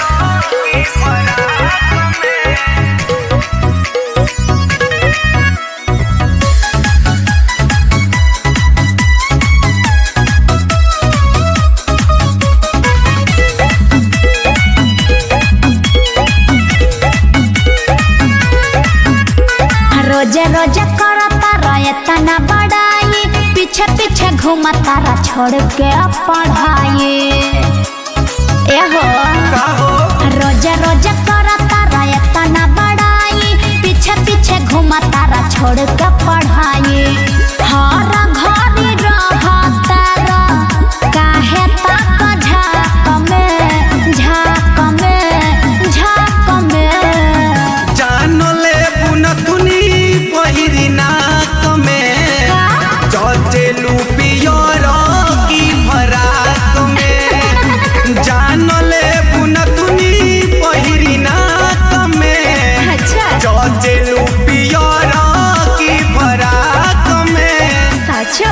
रोजे रोजे करता रहे तना बड़ाई, पीछे पीछे घूमता रहा छोड़ के पढ़ाई। एहो रोजे रोजे करता रहे तना बड़ाई, पीछे पीछे घूमता रहा छोड़ के पढ़ाई। हर घड़ी रहता रहा काहे तक झाक में झाक में झाक में। जान ले बुनथुनी पहिरी नाक में, चचेलू पियर की फराक में। जान ले बुनथुनी पहिरी नाक में, चचेलू पियर की फराक में। सच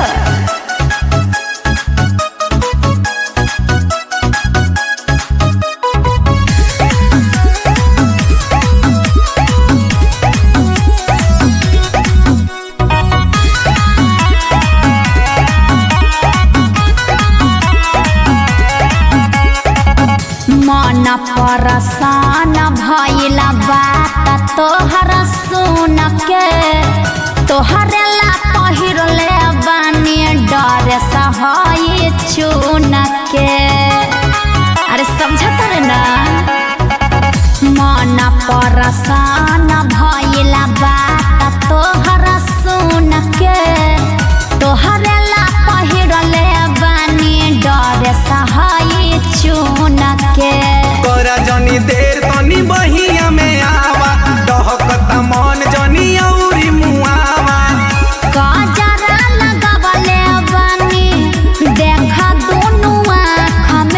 मन परसान भइला बात तोहर सुन के, तोहरे ला पहिरले बानी डर सहई चुन के। अरे समझत रे ना, मन परसान भइला बात तोहर सुन के, तोहरे ला पहिरले बानी डर सहई चुन के। तोरा जनी देर तनी बहिया में आवा, डहकता मन जनी औरी मुआवा। गजरा लगावले बानी देखा दोनों आँख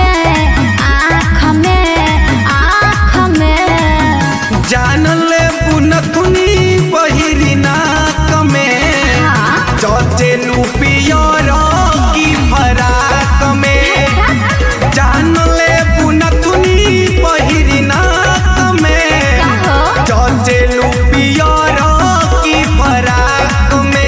में। जान ले बुनथुनी पहिरी नाक में, चचेलू पियर की फराक में। जान ले बुनथुनी पहिरी नाक में, चचेलू पियर की फराक में।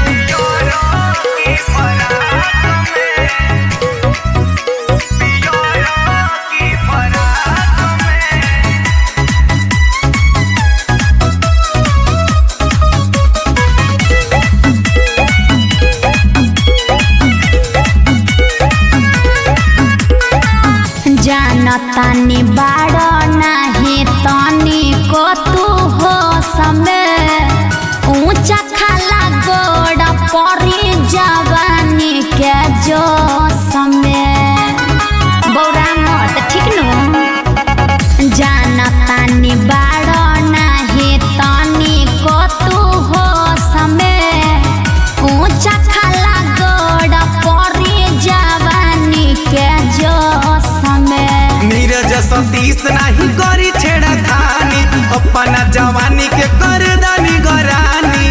जानतानी बाड़ नाही तनी को तू हो समय, ऊंचा खाला गोड़ परी जवानी के जो समय। बौरा मत ठीक नु, जानतानी बाड़ नाही तनी को तू हो समय, ऊंचा खाला गोड़ परी जवानी के जो नीरज सतीश नहीं करी छेड़ा खानी, अपना जवानी के कर दानी गरानी।